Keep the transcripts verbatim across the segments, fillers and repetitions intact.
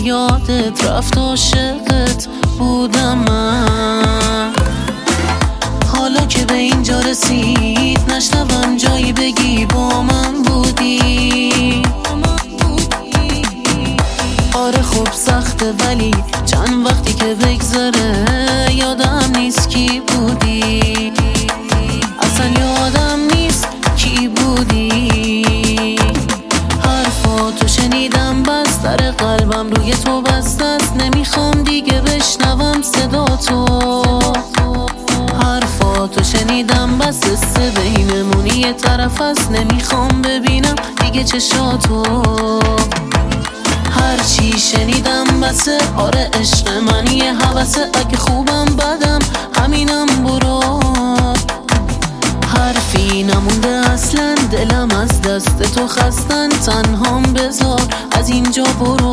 یادت رفت عاشقت بودم من. حالا که به اینجا رسید نشنوم جایی بگی با من بودی. آره خوب سخته ولی چند وقتی که بگذره یادم نیست کی بودی. اصلا یادم نیست کی بودی. حرفاتو شنیدم بس در قلبم روی تو بسته است. نمیخوام دیگه بشنوم صدا تو. حرفاتو شنیدم بس قصه بینمونی یه طرف است. نمیخوام ببینم دیگه چشاتو. هرچی شنیدم بسه. آره عشق من یه هوسه. اگه خوبم بدم همینم برو. حرفی نمونده اصلا دلم از دست تو خستن. تنهام بذار از اینجا برو.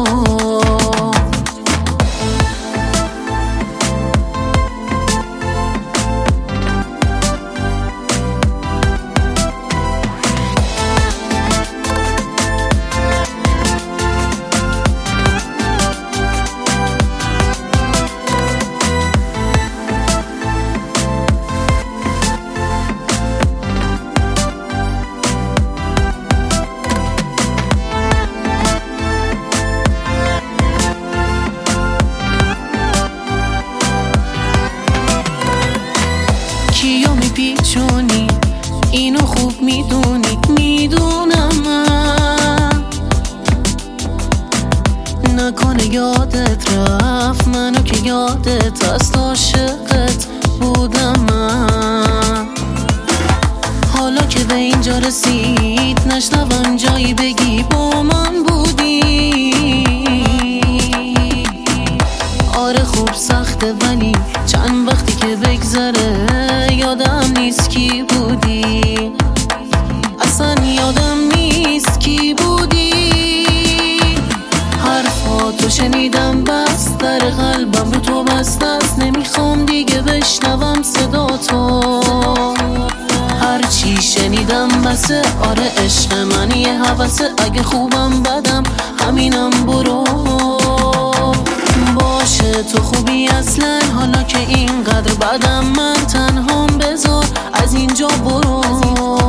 کیو میپیچونی اینو خوب میدونی. میدونم من نکنه یادت رفت منو که یادت هست. عاشقت بودم من. حالا که به اینجا رسید نشنوم جایی بگی با من بودی. آره خوب سخته ولی چند وقتی که بگذره یادم نیست کی بودی. اصلا یادم نیست کی بودی. حرفاتو شنیدم بس در قلبم رو تو بسته است. نمیخوام دیگه بشنوم صدا تو. هرچی شنیدم بسه. آره عشق من یه هوسه. اگه خوبم بدم همینم برو. باشه تو خوبی اصلا. حالا که اینقدر بدم من تنهام بذار از اینجا برو.